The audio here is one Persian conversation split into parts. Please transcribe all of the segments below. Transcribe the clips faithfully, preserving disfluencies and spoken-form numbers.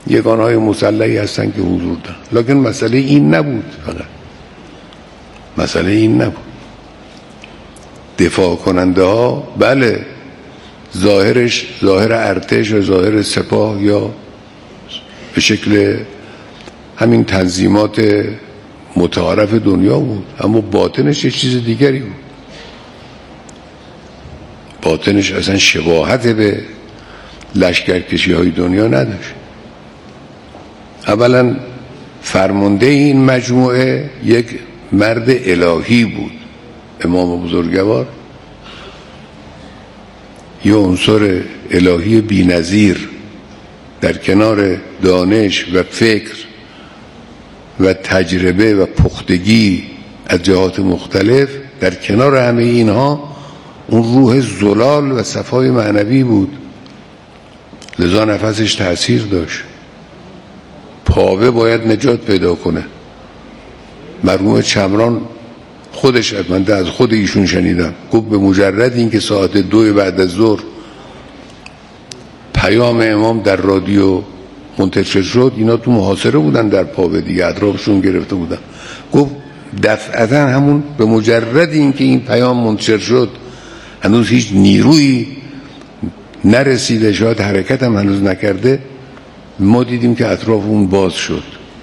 یگانهای مسلحی هستن که حضور دارن، لکن مسئله این نبود. فقط مسئله این نبود. دفاع کننده ها بله ظاهرش ظاهر ارتش و ظاهر سپاه یا به شکل همین تنظیمات متعارف دنیا بود، اما باطنش یک چیز دیگری بود. باطنش اصلا شباهت به لشکرکشی های دنیا نداشت. اولا فرمانده این مجموعه یک مرد الهی بود، امام بزرگوار، یه عنصر الهی بی‌نظیر در کنار دانش و فکر و تجربه و پختگی از جهات مختلف، در کنار همه اینها اون روح زلال و صفای معنوی بود، لذا نفسش تأثیر داشت. پاوه باید نجات پیدا کنه. مرحوم چمران خودش، من از خود ایشون شنیدم، گفت به مجرد این که ساعت دو بعد از ظهر پیام امام در رادیو منتشر شد، اینا تو محاصره بودن در پاوه دیگه، اطرافشون گرفته بودن. گفت دفعتا همون به مجرد این که این پیام منتشر شد، هنوز هیچ نیرویی نرسیده، شاید حرکت هم هنوز نکرده، ما دیدیم که اطراف اون باز شد.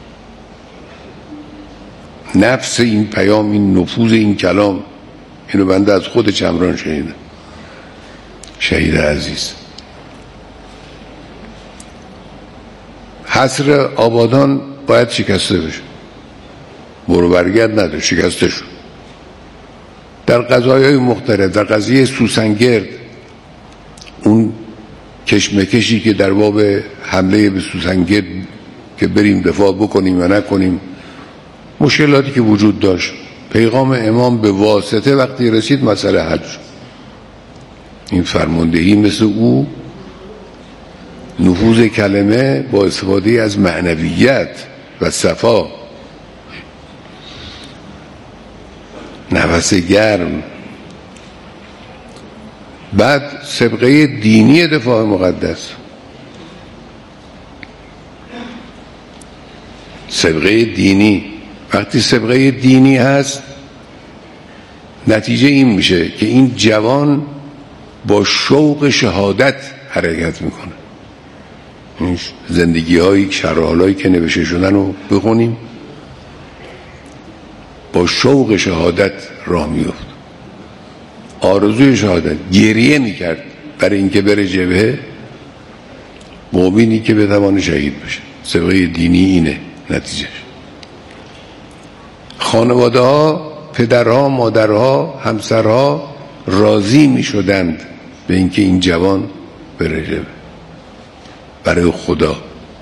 نفس این پیام، این نفوذ این کلام، اینو بنده از خود چمران شنیدم، شهید عزیز. حصر آبادان باید شکسته بشه، برو برگرد نداره، شکسته شد. در قضایای مختلف، در قضیه سوسنگرد، اون کشمکشی که در باب حمله به سوسنگرد که بریم دفاع بکنیم و نکنیم، مشکلاتی که وجود داشت، پیغام امام به واسطه وقتی رسید مسئله حل شد. این فرماندهی مثل او، نفوذ کلمه با استفاده از معنویت و صفا، نفس گرم، بعد سبقه دینی دفاع مقدس، سبقه دینی. وقتی سبقه دینی هست، نتیجه این میشه که این جوان با شوق شهادت حرکت میکنه. این زندگی هایی، شرحالایی که نوشته شدن رو بخونیم، با شوق شهادت راه میفت، آرزوی شهادت، گریه میکرد برای اینکه بره جبهه، مؤمنی که بتوانه شهید بشه. سبقه دینی اینه نتیجهش. خانواده ها، پدرها، مادرها، همسرها راضی می شدند به اینکه این جوان بره جبهه برای خدا.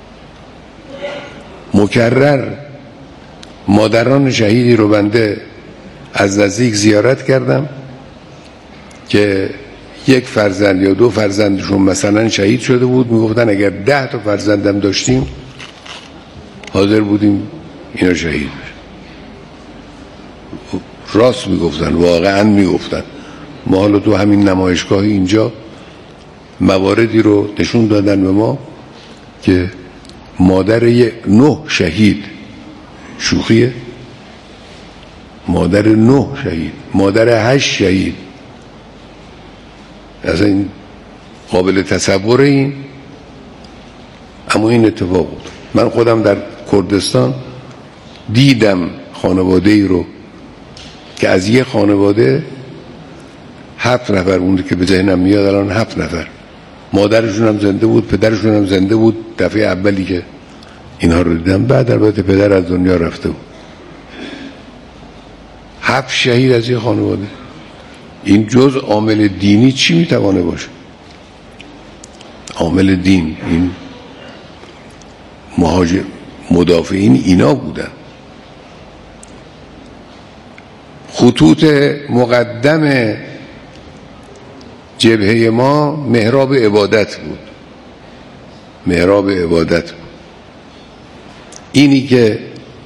مکرر مادران شهیدی رو بنده از نزدیک زیارت کردم که یک فرزند یا دو فرزندشون مثلا شهید شده بود، میگفتن اگر ده تا فرزندم داشتیم حاضر بودیم اینا شهید بشن. راست میگفتن، واقعا میگفتن. ما حالا تو همین نمایشگاه اینجا مواردی رو نشون دادن به ما که مادر یه نه شهید، شوخیه، مادر نه شهید، مادر هشت شهید، اصلا این قابل تصوره این؟ اما این اتفاق بود. من خودم در کردستان دیدم خانواده ای رو که از یه خانواده هفت نفر، اون که به ذهنم میاد الان هفت نفر، مادرشون هم زنده بود، پدرشون هم زنده بود دفعه اولی که اینها رو دیدم. بعد البته پدر از دنیا رفته بود. هفت شهید از یه خانواده. این جز عامل دینی چی میتوانه باشه؟ عامل دین، این مهاجر مدافعین اینا بودن. خطوط مقدم جبهه ما محراب عبادت بود، محراب عبادت بود. اینی که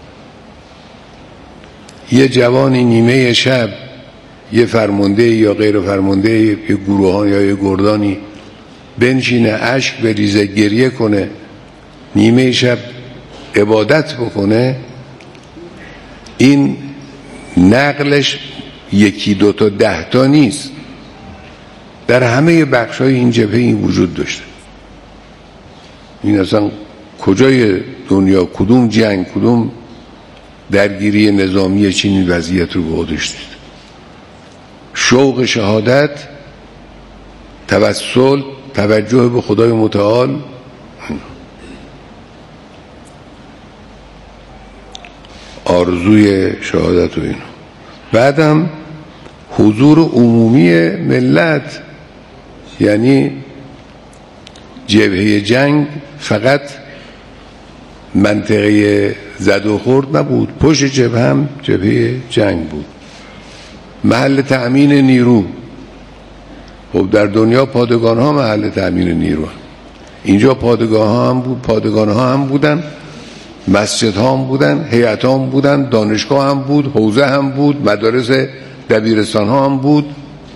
یه جوانی نیمه شب، یه فرمانده یا غیر فرمانده، یه گروهان یا یه گردانی بنشینه، اشک بریزه، گریه کنه نیمه شب عبادت بکنه، این نقلش یکی دو تا ده تا نیست، در همه بخش‌های این جبهه این وجود داشته. این اصلا کجای دنیا، کدوم جنگ، کدوم درگیری نظامی چین وضعیت رو به خودش دید؟ شوق شهادت، توسل، توجه به خدای متعال، آرزوی شهادت و اینو. بعدم حضور عمومی ملت، یعنی جبهه جنگ فقط منطقه زد و خورد نبود، پشت جبهه هم جبهه جنگ بود، محل تأمین نیرو. خب در دنیا پادگان ها محل تأمین نیرو هم. اینجا پادگاه ها هم بود، پادگان ها هم بودن، مسجد ها هم بودن، هیئت ها هم بودن، دانشگاه هم بود، حوزه هم بود، مدارس دبیرستان ها هم بود.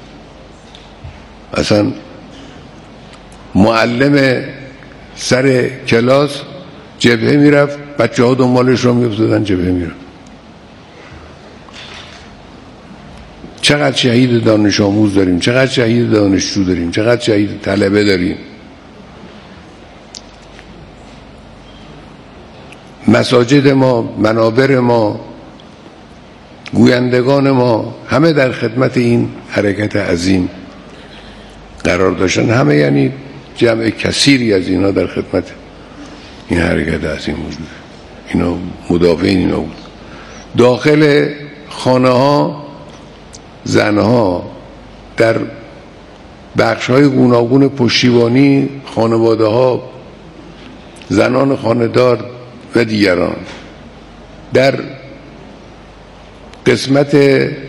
اصلا معلم سر کلاس جبهه میرفت، بچه ها دنبالش رو میافتادن جبهه میرفت. چقدر شهید دانش آموز داریم، چقدر شهید دانشجو داریم، چقدر شهید طلبه داریم. مساجد ما، منابر ما، گویندگان ما همه در خدمت این حرکت عظیم قرار داشتن. همه یعنی جمع کثیری از اینا در خدمت این حرکت عظیم وجود. اینا مدافعین اینا بود. داخل خانه ها زنها در بخش های گوناگون پشتیبانی، خانواده ها، زنان خانه‌دار و دیگران در قسمت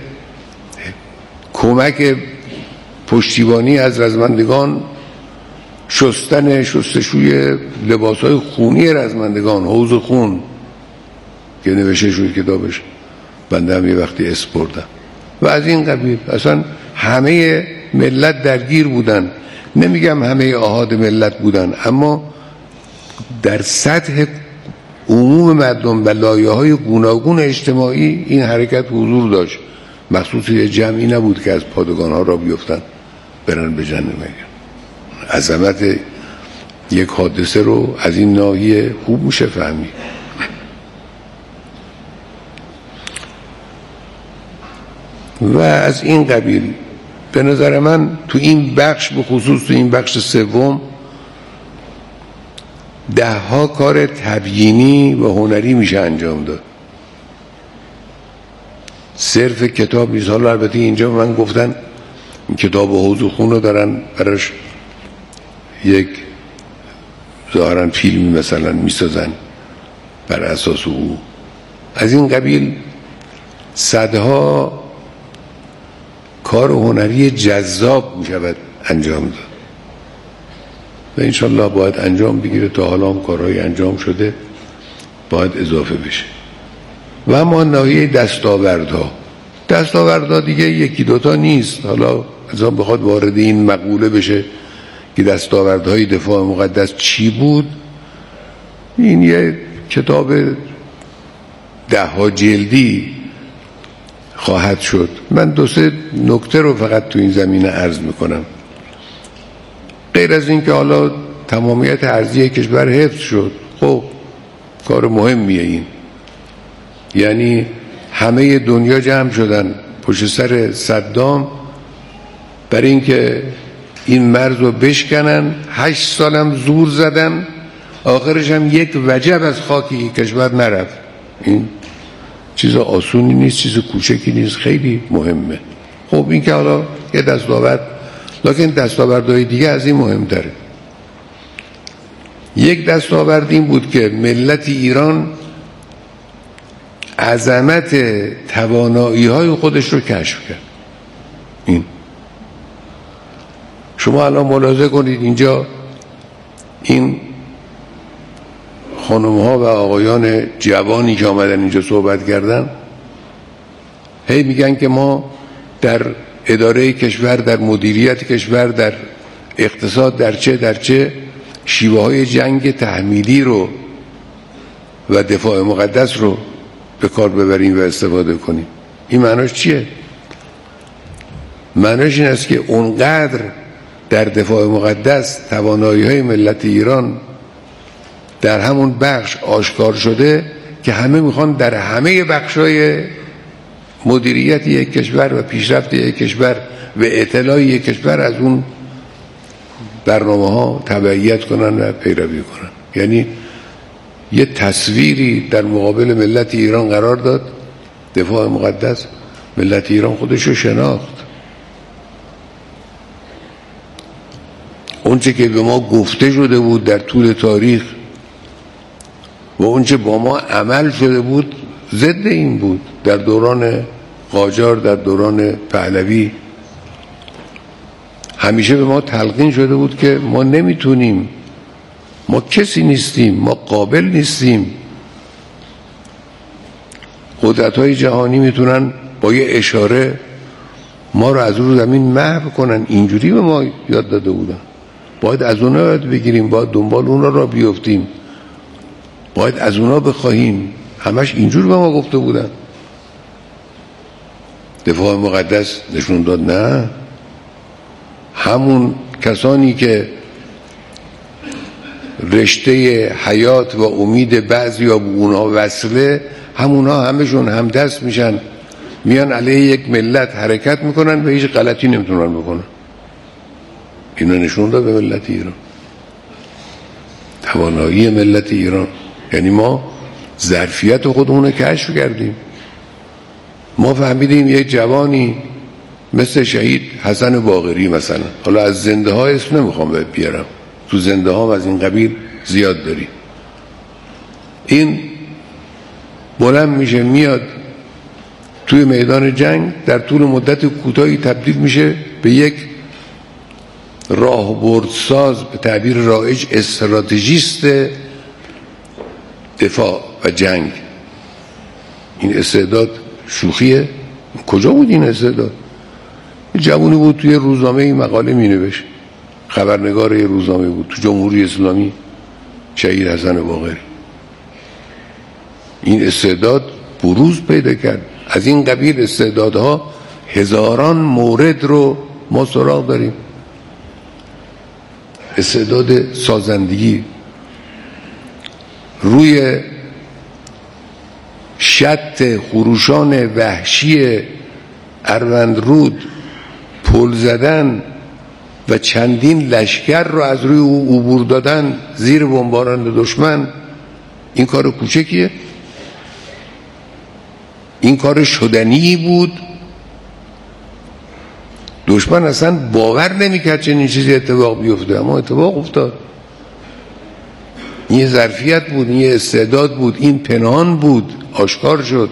کمک پشتیبانی از رزمندگان، شستن شستشوی لباسهای خونی رزمندگان، حوض خون که نوشته شد کتابش، بنده هم یه وقتی اسپردم و از این قبیل. اصلا همه ملت درگیر بودن، نمیگم همه آحاد ملت بودن، اما در سطح عموم مردم و لایه‌های گوناگون اجتماعی این حرکت حضور داشت. مخصوص یه جمعی نبود که از پادگان‌ها را بیفتن برن به جنگ بگیرن. عظمت یک حادثه رو از این ناحیه خوب میشه فهمید. و از این قبیل به نظر من تو این بخش، به خصوص تو این بخش سوم، ده ها کار تبیینی و هنری میشه انجام داد. صرف کتاب نیست. حالا البته اینجا من گفتن این کتاب حوض خون رو دارن براش یک ظاهرا فیلمی مثلا میسازن بر اساس او. از این قبیل صدها کار هنری جذاب میشود انجام داد و انشالله باید انجام بگیره. تا حالا هم کارهای انجام شده، باید اضافه بشه. و اما ناحیه دستاوردها، دستاوردها دیگه یکی دوتا نیست. حالا ازان بخواد وارد این مقوله بشه که دستاوردهای دفاع مقدس چی بود، این یه کتاب ده ها جلدی خواهد شد. من دو سه نکته رو فقط تو این زمینه عرض میکنم. غیر از این که حالا تمامیت ارضی کشور حفظ شد، خب کار مهمیه این. یعنی همه دنیا جمع شدن پشت سر صدام برای اینکه این مرز رو بشکنن. هشت سالم زور زدن، آخرش هم یک وجب از خاکی کشور نرفت. این چیز آسونی نیست، چیز کوچکی نیست، خیلی مهمه. خب این که حالا یه دستاورد، لکن دستاوردهای دیگه از این مهمتره. یک دستاورد این بود که ملت ایران عظمت توانایی های خودش رو کشف کرد. این شما الان ملاحظه کنید اینجا این خانم ها و آقایان جوانی که آمدن اینجا صحبت کردن، هی میگن که ما در اداره کشور، در مدیریت کشور، در اقتصاد، در چه در چه شیوه های جنگ تحمیلی رو و دفاع مقدس رو به کار ببریم و استفاده کنیم. این معناش چیه؟ معناش این است که اونقدر در دفاع مقدس توانایی های ملت ایران در همون بخش آشکار شده که همه میخوان در همه بخشای مدیریت یک کشور و پیشرفت یک کشور و اطلاع یک کشور از اون برنامه ها تبعیت کنن و پیروی کنن. یعنی یه تصویری در مقابل ملت ایران قرار داد، دفاع مقدس. ملت ایران خودشو شناخت. اونچه که به ما گفته شده بود در طول تاریخ و اونچه با ما عمل شده بود ضد این بود. در دوران قاجار، در دوران پهلوی همیشه به ما تلقین شده بود که ما نمیتونیم، ما کسی نیستیم، ما قابل نیستیم. قدرت‌های جهانی میتونن با یه اشاره ما رو از رو زمین محو کنن. اینجوری به ما یاد داده بودن. باید از اونا یاد بگیریم، باید دنبال اونا را بیفتیم، باید از اونا بخواهیم. همش اینجور به ما گفته بودن. دفاع مقدس نشون داد نه، همون کسانی که رشته حیات و امید بعضی یا به اونها وصله، همونها همشون همدست میشن، میان علیه یک ملت حرکت میکنن و هیچ غلطی نمیتونن بکنن. اینو نشون داد به ملت ایران، توانایی ملت ایران. یعنی ما ظرفیت خودمون رو کشف کردیم. ما فهمیدیم یک جوانی مثل شهید حسن باقری مثلا، حالا از زنده ها اسم نمیخوام بیارم، تو زنده ها از این قبیل زیاد داریم. این بلند میشه میاد توی میدان جنگ، در طول مدت کوتاهی تبدیل میشه به یک راهبردساز، به تعبیر رایج استراتژیست دفاع و جنگ. این استعداد شوخیه؟ کجا بود این استعداد؟ جوانی بود توی روزنامه این مقاله می نوشت، خبرنگار یه روزنامه بود تو جمهوری اسلامی، شهید حسن باقری. این استعداد بروز پیدا کرد. از این قبیل استعدادها هزاران مورد رو ما سراغ داریم. استعداد سازندگی روی شط خروشان وحشی اروندرود پل زدن و چندین لشکر رو از روی او عبور دادن زیر بمباران دشمن. این کار کوچکیه؟ این کار شدنی بود. دشمن اصلا باور نمیکرد چنین چیزی اتفاق بیفته، اما اتفاق افتاد. این ظرفیت بود، این استعداد بود، این پنهان بود، آشکار شد.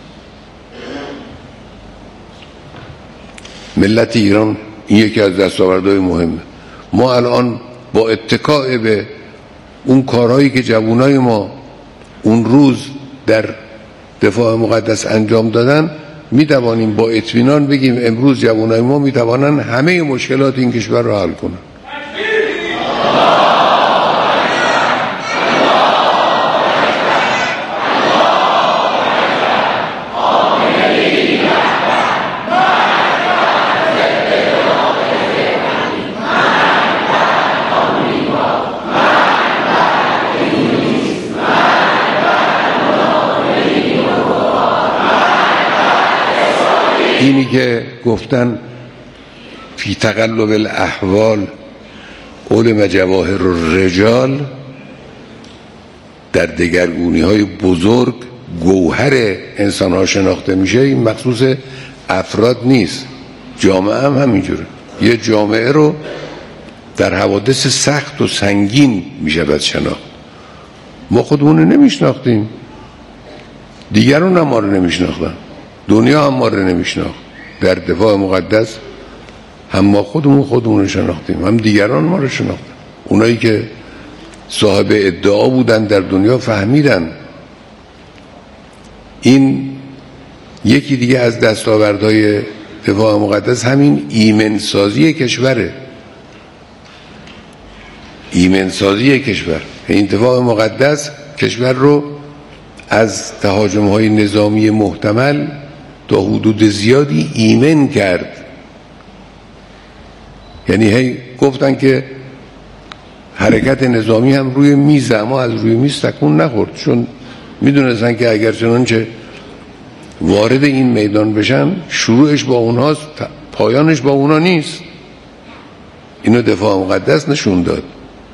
ملت ایران این یکی از دستاوردهای مهمه. ما الان با اتکاء به اون کارهایی که جوانای ما اون روز در دفاع مقدس انجام دادن میتوانیم با اطمینان بگیم امروز جوانای ما میتوانن همه مشکلات این کشور را حل کنن. اینی که گفتن فی تقلب الاحوال علم جواهر الرجال، در دگرگونی های بزرگ گوهر انسان ها شناخته میشه. این مخصوص افراد نیست، جامعه هم همینجوره. یه جامعه رو در حوادث سخت و سنگین میشود شناخت. ما خودمون رو نمیشناختیم، دیگرون هم ما رو نمیشناختن، دنیا هم ما رو نمیشناخت. در دفاع مقدس هم ما خودمون خودمون رو شناختیم، هم دیگران ما رو شناختن. اونایی که صاحب ادعا بودن در دنیا فهمیدن. این یکی دیگه از دستاوردهای دفاع مقدس همین ایمنسازی کشوره. ایمنسازی کشور. این دفاع مقدس کشور رو از تهاجم‌های نظامی محتمل تا حدود زیادی ایمن کرد. یعنی هی گفتن که حرکت نظامی هم روی میز، اما از روی میز تکون نخورد، چون میدونستن که اگر چنانچه وارد این میدان بشن شروعش با اونهاست، پایانش با اونها نیست. اینو دفاع مقدس نشون داد.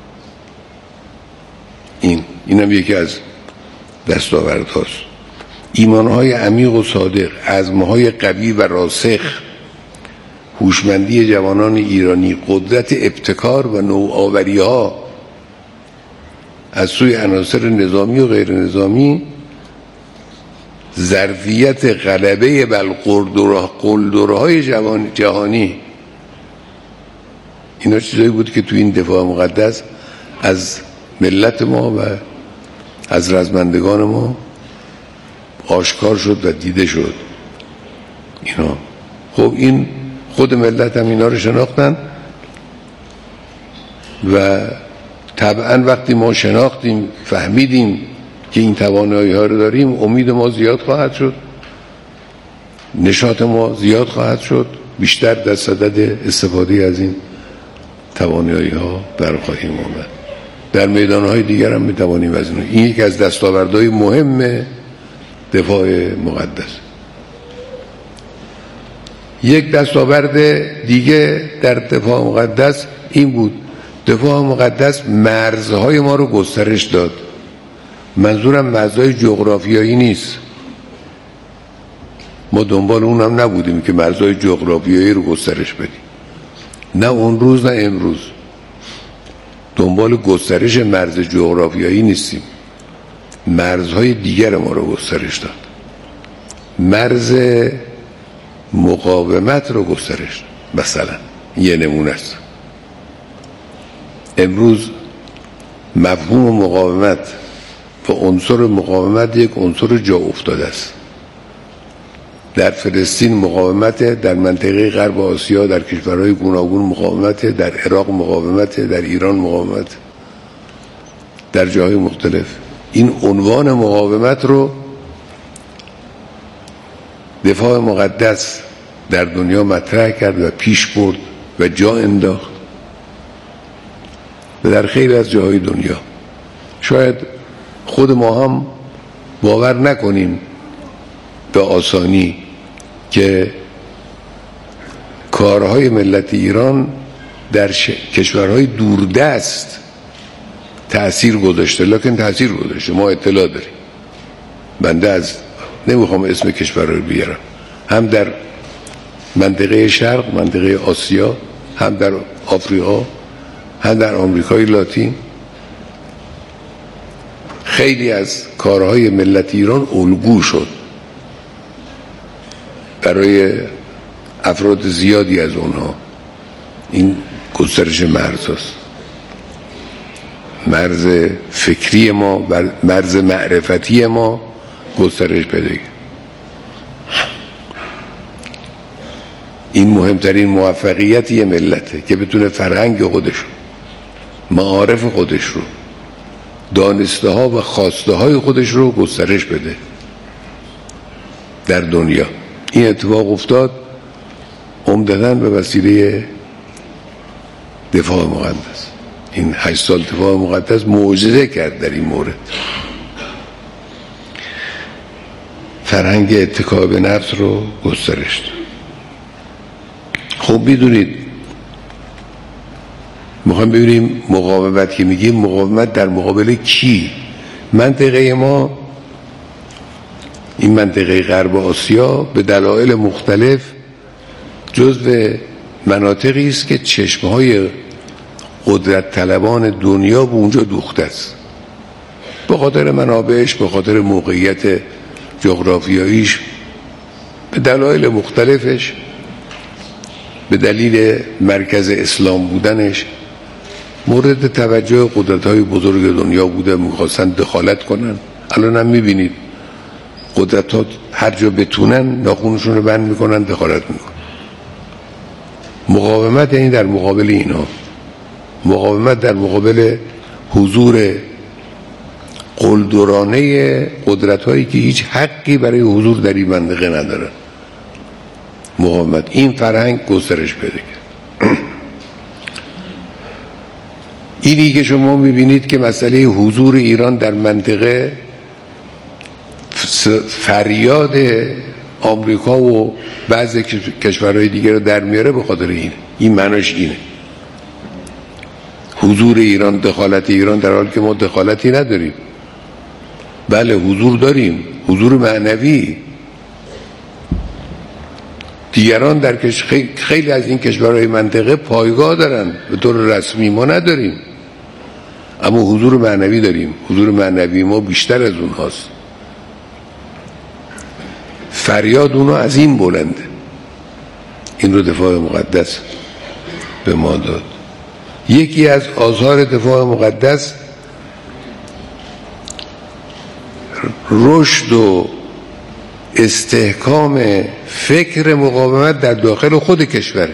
این اینم یکی از دستاوردهاست. ایمانهای عمیق و صادق، عزمهای قوی و راسخ، هوشمندی جوانان ایرانی، قدرت ابتکار و نوآوری ها از سوی عناصر نظامی و غیر نظامی، ظرفیت غلبه بر قلدرهای جهانی، اینا چیزایی بود که تو این دفاع مقدس از ملت ما و از رزمندگان ما آشکار شد و دیده شد. اینا خب این خود ملت هم اینا رو شناختن و طبعا وقتی ما شناختیم، فهمیدیم که این توانایی ها رو داریم، امید ما زیاد خواهد شد، نشاط ما زیاد خواهد شد، بیشتر در صدد استفاده از این توانایی ها برخواهیم آمد. در میدان های دیگر هم میتوانیم از این. این یکی از دستاوردهای مهم دفاع مقدس. یک دستاورد دیگه در دفاع مقدس این بود: دفاع مقدس مرزهای ما رو گسترش داد. منظورم مرزهای جغرافیایی نیست، ما دنبال اونم نبودیم که مرزهای جغرافیایی رو گسترش بدیم، نه اون روز نه امروز دنبال گسترش مرز جغرافیایی نیستیم، مرزهای دیگر ما رو گسترش داد. مرز مقاومت رو گسترش داد. مثلا یه نمونه است، امروز مفهوم مقاومت و عنصر مقاومت یک عنصر جا افتاده است. در فلسطین مقاومت، در منطقه غرب آسیا در کشورهای گوناگون مقاومت، در عراق مقاومت، در ایران مقاومت، در جاهای مختلف. این عنوان مقاومت رو دفاع مقدس در دنیا مطرح کرد و پیش برد و جا انداخت و در خیلی از جاهای دنیا. شاید خود ما هم باور نکنیم به آسانی که کارهای ملت ایران در ش... کشورهای دوردست تأثیر گذاشته، لکن تأثیر گذاشته، ما اطلاع داریم. بنده از نمیخوام اسم کشور رو بیارم، هم در منطقه شرق، منطقه آسیا، هم در آفریقا، هم در آمریکای لاتین، خیلی از کارهای ملت ایران الگو شد برای افراد زیادی از اونها. این گسترش مرز هست، مرز فکری ما، مرز معرفتی ما گسترش پیدا کرد. این مهمترین موفقیت یه ملته که بتونه فرهنگ خودش رو، معارف خودش رو، دانسته ها و خواسته های خودش رو گسترش بده در دنیا. این اتفاق افتاد عمدتاً به وسیله دفاع مقدس. این هشت سال دفاع مقدس معجزه کرد در این مورد. فرهنگ اتکا به نفس رو گسترش داد. خب میدونید، میخوایم ببینیم مقاومت که میگیم، مقاومت در مقابل کی؟ منطقه ما، این منطقه غرب آسیا، به دلایل مختلف جزو مناطقی است که چشمهای قدرت طلبان دنیا به اونجا دوخته است، به خاطر منابعش، به خاطر موقعیت جغرافیاییش، به دلایل مختلفش، به دلیل مرکز اسلام بودنش مورد توجه قدرت‌های بزرگ دنیا بوده، می‌خواستن دخالت کنن. الان هم می‌بینید قدرت‌ها هر جا بتونن ناخونشون رو بند می‌کنن، دخالت می‌کنن. مقاومت یعنی در مقابل اینا، مقاومت در مقابل حضور قلدرانه قدرت هایی که هیچ حقی برای حضور در این منطقه ندارن. مقاومت این فرهنگ گسترش پیدا کرد. اینی که شما میبینید که مسئله حضور ایران در منطقه فریاد آمریکا و بعضی کشورهای دیگه رو در میاره به خاطر این این معناش اینه. حضور ایران، دخالت ایران، در حالی که ما دخالتی نداریم. بله حضور داریم، حضور معنوی. دیگران در کش... خیلی از این کشورهای منطقه پایگاه دارن، به طور رسمی ما نداریم، اما حضور معنوی داریم. حضور معنوی ما بیشتر از اونهاست. فریاد اونو از این بلنده. این رو دفاع مقدس به ما داد. یکی از آثار دفاع مقدس رشد و استحکام فکر مقاومت در داخل خود کشور.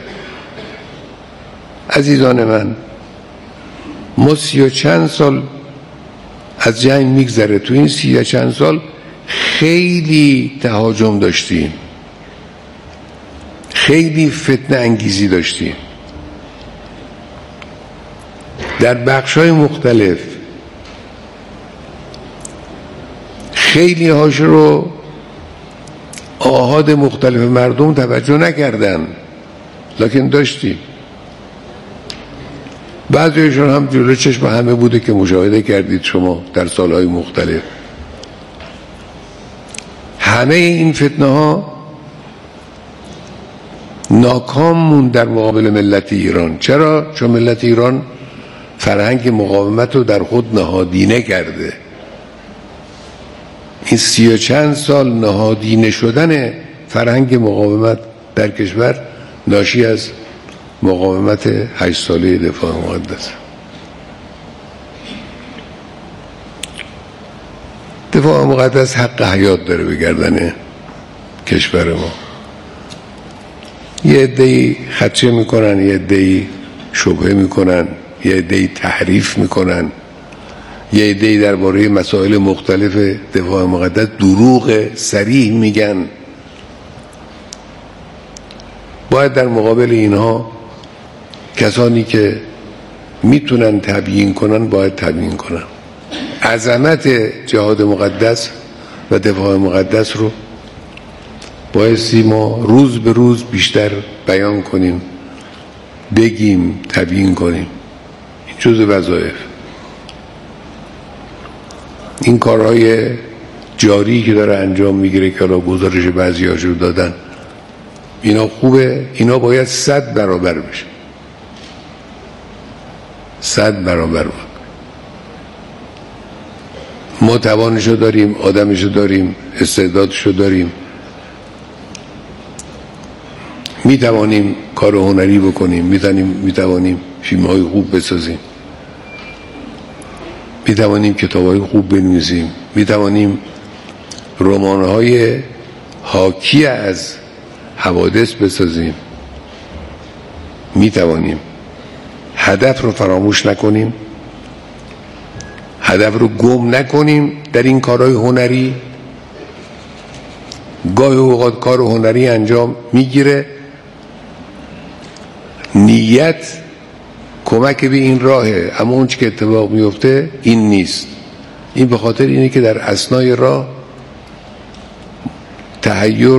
عزیزان من، ما سی و چند سال از جنگ میگذره. تو این سی و چند سال خیلی تهاجم داشتیم، خیلی فتنه انگیزی داشتیم در بخش‌های مختلف. خیلی هاش رو آحاد مختلف مردم توجه نکردن، لکن داشتیم. بعضیشون هم جلو چشم همه بوده که مشاهده کردید شما در سالهای مختلف. همه این فتنه ها ناکام موند در مقابل ملت ایران. چرا؟ چون ملت ایران فرهنگ مقاومت رو در خود نهادینه کرده. این سی و چند سال نهادینه شدن فرهنگ مقاومت در کشور ناشی از مقاومت هشت ساله دفاع مقدس. دفاع مقدس حق حیات داره به گردن کشور ما. یه عده‌ای خدشه میکنن، یه عده‌ای شبهه میکنن، یه عده‌ای تحریف میکنن، یه عده‌ای درباره مسائل مختلف دفاع مقدس دروغ صریح میگن. باید در مقابل اینها کسانی که میتونن تبیین کنن باید تبیین کنن. عظمت جهاد مقدس و دفاع مقدس رو بایستی ما روز به روز بیشتر بیان کنیم، بگیم، تبیین کنیم. این جزء وظایف. این کارهای جاری که داره انجام میگیره که الان گزارش بعضی هاشو دادن، اینا خوبه. اینا باید صد برابر بشه، صد برابر بود. ما توانشو داریم، آدمشو داریم، استعدادشو داریم، میتوانیم کار هنری بکنیم، میتوانیم میتوانیم فیلم‌های خوب بسازیم، میتوانیم کتاب‌های خوب بنویسیم، میتوانیم رمان‌های حاکی از حوادث بسازیم، میتوانیم. هدف رو فراموش نکنیم، هدف رو گم نکنیم در این کارهای هنری. گاهی اوقات کار هنری انجام میگیره، نیت کمک به این راهه، اما اون چی که اتفاق میفته این نیست. این به خاطر اینه که در اثنای راه تحیر،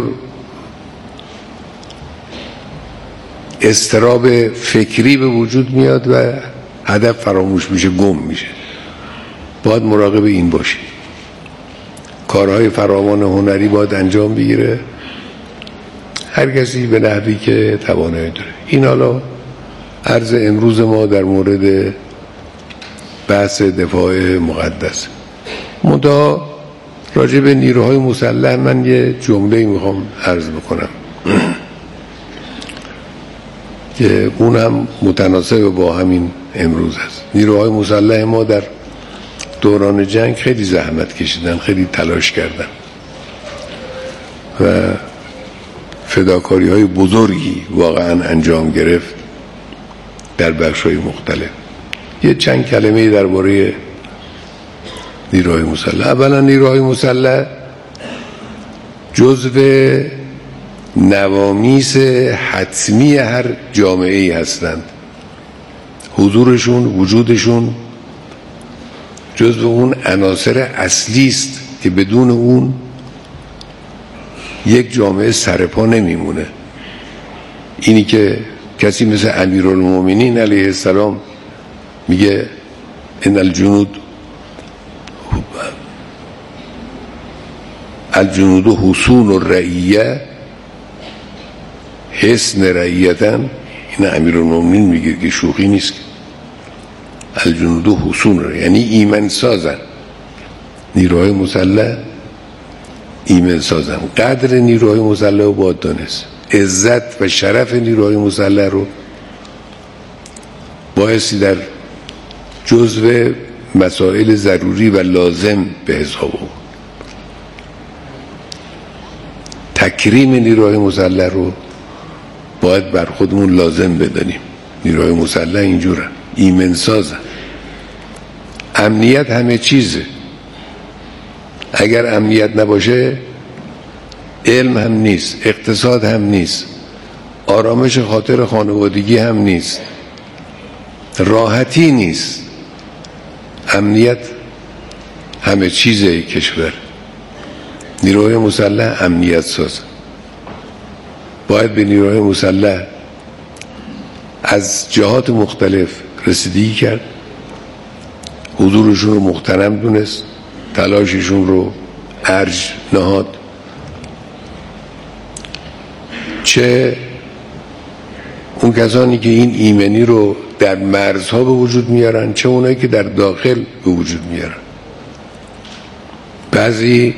اضطراب فکری به وجود میاد و هدف فراموش میشه، گم میشه. باید مراقب این باشی. کارهای فراوان هنری باید انجام بگیره، هر کسی به نحوی که توانایی داره. این حالا عرض امروز ما در مورد بحث دفاع مقدس. منتها راجع به نیروهای مسلح من یه جمله میخوام عرض بکنم که اون هم متناسب با همین امروز است. نیروهای مسلح ما در دوران جنگ خیلی زحمت کشیدن، خیلی تلاش کردن و فداکاری های بزرگی واقعا انجام گرفت در بخش های مختلف. یه چند کلمه درباره نیروهای مسلح. اولا نیروهای مسلح جزو نوامیس حتمی هر جامعه ای هستند. حضورشون، وجودشون جزو اون عناصر اصلی است که بدون اون یک جامعه سرپا نمیمونه. اینی که کسی مثل امیرالمومنین علیه السلام میگه ان الجنود الجنود حصون الرعیه حصن رعیتن، این امیرالمومنین میگه که شوخی نیست. الجنود حصون یعنی ایمن سازن. نیروهای مسلح ایمن سازن. قدر نیروهای مسلح رو باید دانست. عزت و شرف نیروهای مسلح رو بایستی در جزو مسائل ضروری و لازم به حساب آورد. تکریم نیروهای مسلح رو باید بر خودمون لازم بدانیم. نیروهای مسلح اینجورن، ایمن سازن. امنیت همه چیزه. اگر امنیت نباشه علم هم نیست، اقتصاد هم نیست، آرامش خاطر خانوادگی هم نیست، راحتی نیست. امنیت همه چیزه کشور. نیروهای مسلح امنیت ساز. باید به نیروهای مسلح از جهات مختلف رسیدگی کرد، حضورشون رو محترم دونست، تلاششون رو ارج نهاد. چه اون کسانی که این ایمنی رو در مرزها به وجود میارن، چه اونایی که در داخل به وجود میارن. بعضی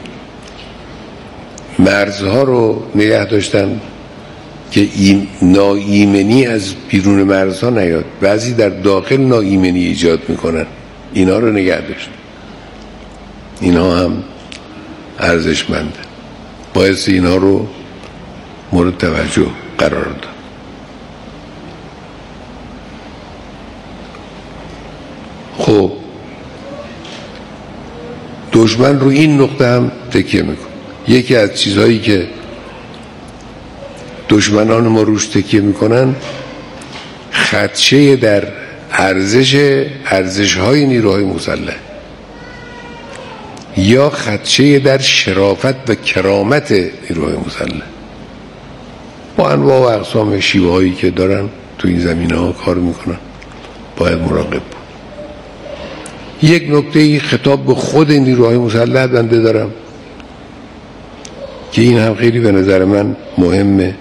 مرزها رو نگه داشتن که این ناایمنی از بیرون مرزها نیاد، بعضی در داخل ناایمنی ایجاد میکنن، اینا رو نگه داشتن. اینا هم ارزشمنده، باید اینا رو مورد توجه قرار داد. خب دشمن رو این نقطه هم تکیه میکن. یکی از چیزهایی که دشمنان ما روش تکیه میکنن خدشه در ارزش ارزش‌های نیروهای مسلح یا خدشه در شرافت و کرامت نیروهای مسلح. با انواع و اقسام شیوه هایی که دارن تو این زمینه ها کار میکنن، باید مراقب بود. یک نکته خطاب به خود نیروهای مسلح بنده دارم که این هم خیلی به نظر من مهمه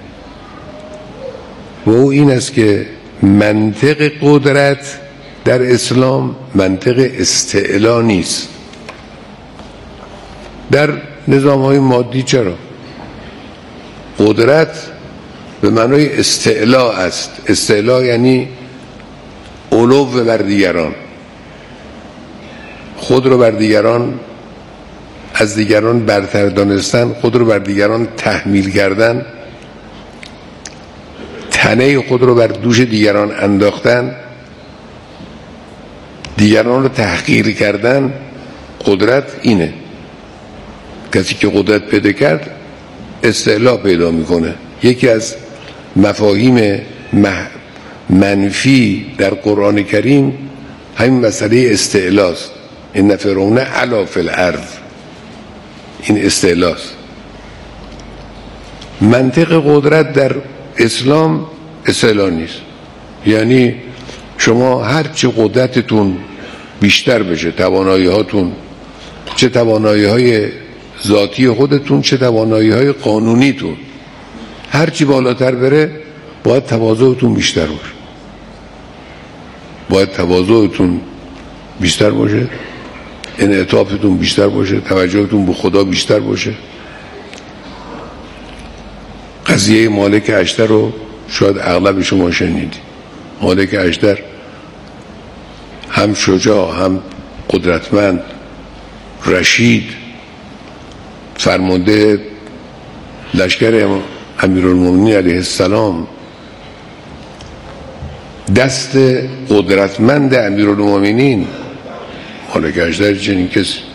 و او این است که منطق قدرت در اسلام منطق استعلا نیست. در نظام های مادی چرا؟ قدرت به معنای استعلا است. استعلا یعنی علو بر دیگران، خود رو بر دیگران، از دیگران برتر دانستن، خود رو بر دیگران تحمیل کردن، تنه خود رو بر دوش دیگران انداختن، دیگران رو تحقیر کردن. قدرت اینه. کسی که قدرت پیدا کرد استعلا پیدا میکنه. یکی از مفاهیم منفی در قرآن کریم همین مسئله استعلاست. این فرعون علا فی الارض، این استعلاست. منطق قدرت در اسلام استعلا نیست. یعنی شما هر چه قدرتتون بیشتر بشه، توانایی هاتون، چه توانایی های ذاتی خودتون چه توانایی های قانونیتون، هر چی بالاتر بره باید تواضعتون بیشتر باشه. باید تواضعتون بیشتر باشه، انعطافتون بیشتر باشه، توجهتون به خدا بیشتر باشه. قضیه مالک اشتر رو شاید اغلب شما شنیدید. مالک اشتر هم شجاع، هم قدرتمند، رشید، فرمانده لشکر امیرالمومنین علیه السلام، دست قدرتمند امیرالمومنین مالک اجدر چنین کسی